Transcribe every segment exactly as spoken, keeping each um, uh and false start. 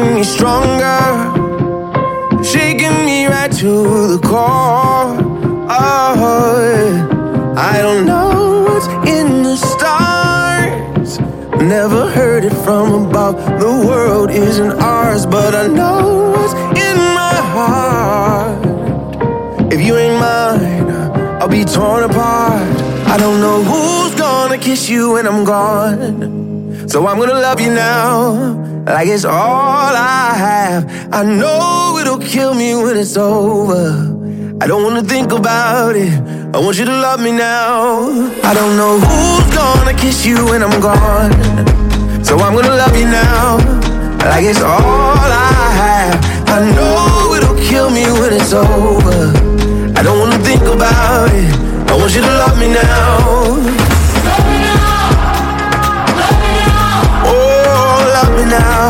making me stronger, shaking me right to the core. Oh, I don't know what's in the stars, never heard it from above. The world isn't ours, but I know what's in my heart. If you ain't mine, I'll be torn apart. I don't know who's gonna kiss you when I'm gone, so I'm gonna love you now like it's all I have. I know it'll kill me when it's over. I don't wanna think about it, I want you to love me now. I don't know who's gonna kiss you when I'm gone, so I'm gonna love you now like it's all I have. I know it'll kill me when it's over. I don't wanna think about it, I want you to love me now. Love me now, love me now. Oh, love me now.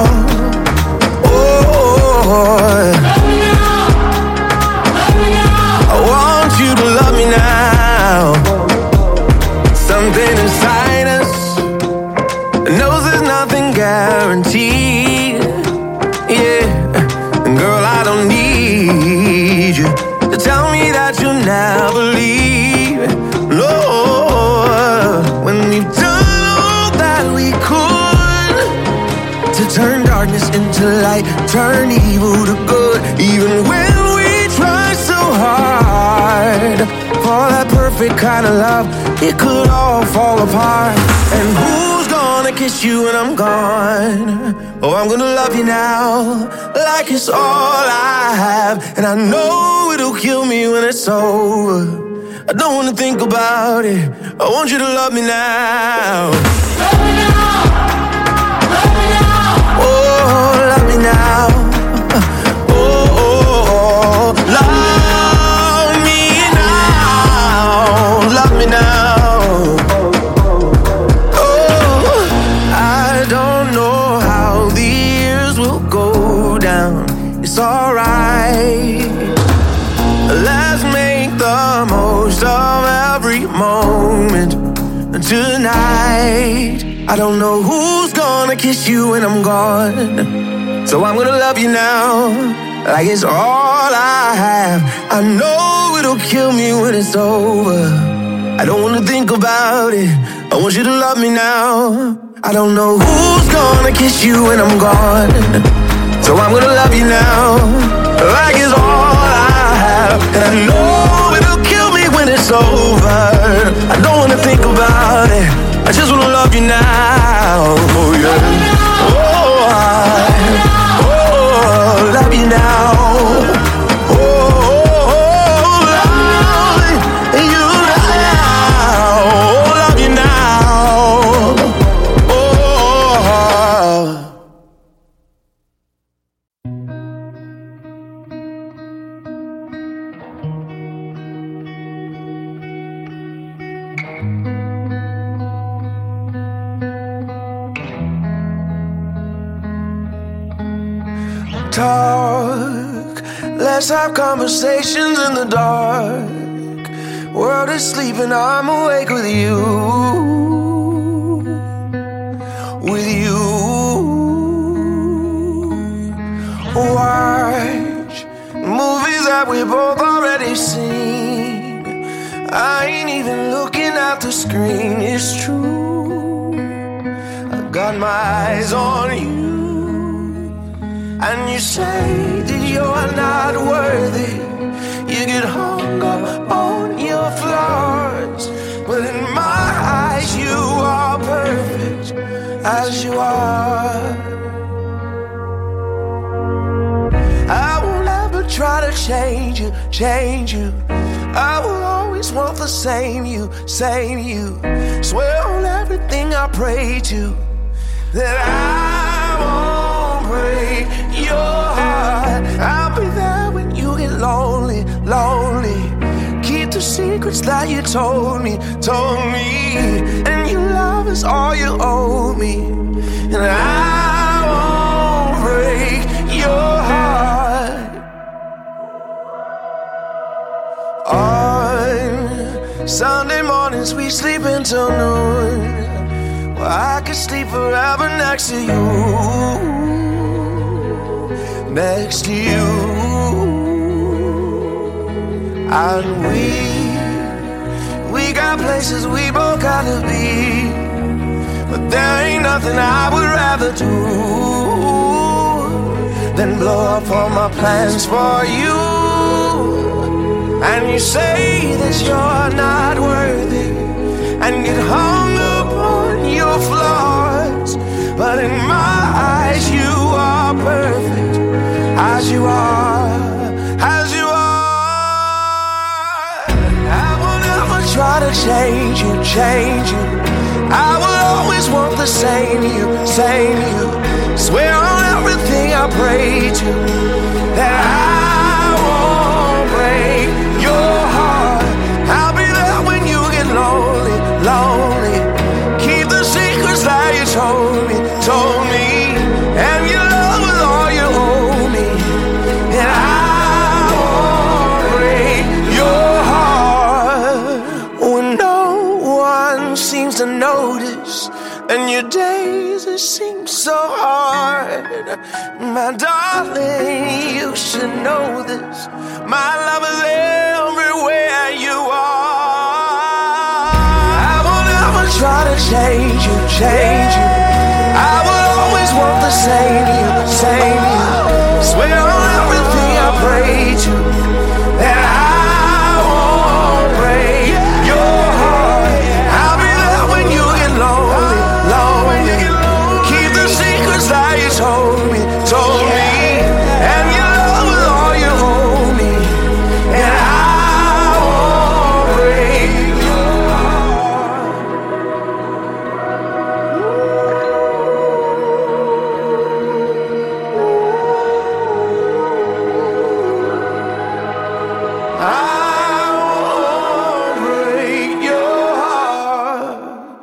Oh, love me now, love me now. I want you to love me now. Something inside us knows there's nothing guaranteed. Yeah, girl, I don't need you to tell me that you'll never leave. No, when we've done all that we could to turn darkness into light, turn evil to good, even when we try so hard for that perfect kind of love, it could all fall apart. And who's gonna kiss you when I'm gone? Oh, I'm gonna love you now like it's all I have. And I know it'll kill me when it's over. I don't wanna think about it, I want you to love me now. Love me now, love me now. Oh, love me now. Oh, oh, oh, love me now. Love me now. Oh, I don't know how the years will go down. It's alright. Let's make the most of every moment tonight. I don't know who's gonna kiss you when I'm gone, so I'm gonna love you now like it's all I have. I know it'll kill me when it's over. I don't wanna think about it, I want you to love me now. I don't know who's gonna kiss you when I'm gone, so I'm gonna love you now like it's all I have. And I know it'll kill me when it's over. I don't wanna think about it, I just wanna love you now. Oh yeah. Oh, I, oh, love you now. Oh, oh, oh, love you now. Oh, love you now. Oh. Talk, let's have conversations in the dark. World is sleeping, I'm awake with you. With you. Watch movies that we both already seen. I ain't even looking at the screen, it's true. I got my eyes on you. And you say that you're not worthy. You get hung up on your flaws, but in my eyes you are perfect as you are. I won't ever try to change you, change you. I will always want the same you, same you. Swear on everything I pray to that I won't break your heart. I'll be there when you get lonely, lonely. Keep the secrets that you told me, told me. And your love is all you owe me. And I won't break your heart. On Sunday mornings we sleep until noon. Well, I could sleep forever next to you. next to you. And we, we got places we both gotta be, but there ain't nothing I would rather do than blow up all my plans for you. And you say that you're not worthy and get hung up on your flaws, but in my eyes you are perfect as you are, as you are. I will never try to change you, change you. I will always want the same you, same you. Swear on everything I pray to that I won't break your heart. I'll be there when you get lonely, lonely. Keep the secrets that you told me, told me. And your love with all you owe me. And I won't break your heart when no one seems to notice, and your days it seems so hard. My darling, you should know this. My love is everywhere you are. I will never try to change you, change you. I will always want the same you, same you. Swear on everything I pray to that I won't break your heart. I'll be there when you get lonely, lonely. Keep the secrets that you told me, told me. And your love with all you owe me. And I won't break your heart. I won't break your heart.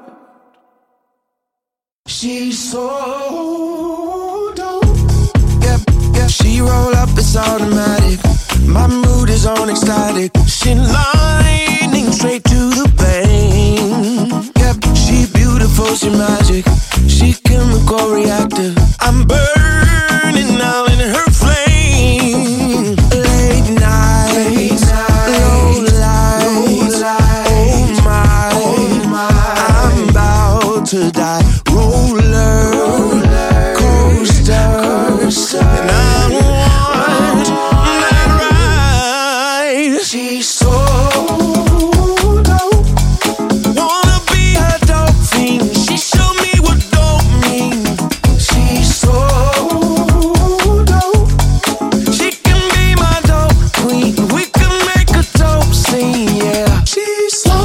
She's so dope. Yeah, yeah. She roll up, it's automatic. My mood is on ecstatic. She lightning straight to the vein. Yeah, she beautiful, she magic. She chemical reactive. I'm burning now in her flame. Late night, low light. Oh my, I'm about to die. Roller coaster, and I want that ride. She's so dope. Wanna be a dope fiend. She showed me what dope means. She's so dope. She can be my dope queen. We can make a dope scene, yeah. She's so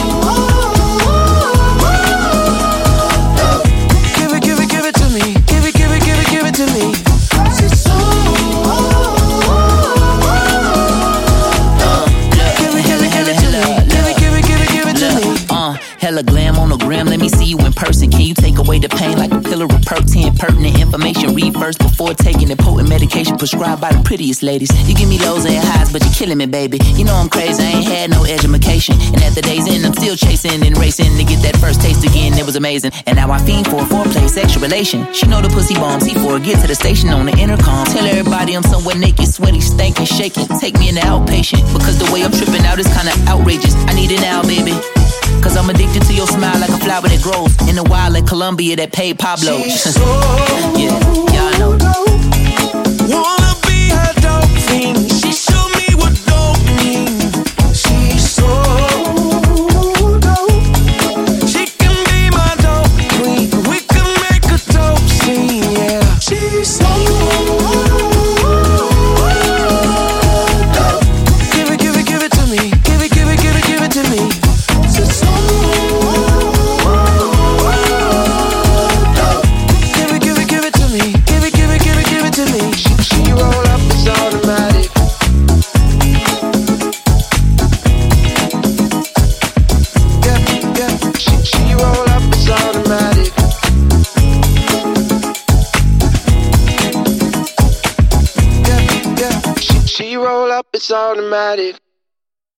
dope. Give it, give it, give it to me. Give it, give it, give it, give it to me. She's so Give it, give it, give it to me. Give it, give it, give it, give it to me. Uh, hella glam on the gram, let me see you in person. Can you take away the pain like a pillar of Pertin? Pertinent information, read first before taking the potent medication prescribed by the prettiest ladies. You give me lows and highs, but you're killing me, baby. You know I'm crazy, I ain't had no education. And at the day's end, I'm still chasing and racing to get that first taste again. It was amazing. And now I fiend for a foreplay, sexual relation. She know the pussy bombs, he for get to the station on the intercom. Tell everybody I'm somewhere naked, sweaty, stankin', shaking. Take me in the outpatient, because the way I'm tripping out is kinda outrageous. I need it now, baby. Cause I'm addicted to your smile like a flower that grows in the wild like Colombia that paid Pablo. She's so Yeah, y'all know. dope. Wanna be a dope fiend. She showed me what dope means. She's so dope. She can be my dope queen. We can make a dope scene, yeah. She's so dope. Give it, give it, give it to me. Give it, give it, give it, give it to me. She's so dope. Give it, give it, give it to me. Give it, give it, give it, give it to me. She, she roll up, it's automatic. Yeah, yeah. She, she roll up, it's automatic. Yeah, yeah. She, she roll up, it's automatic.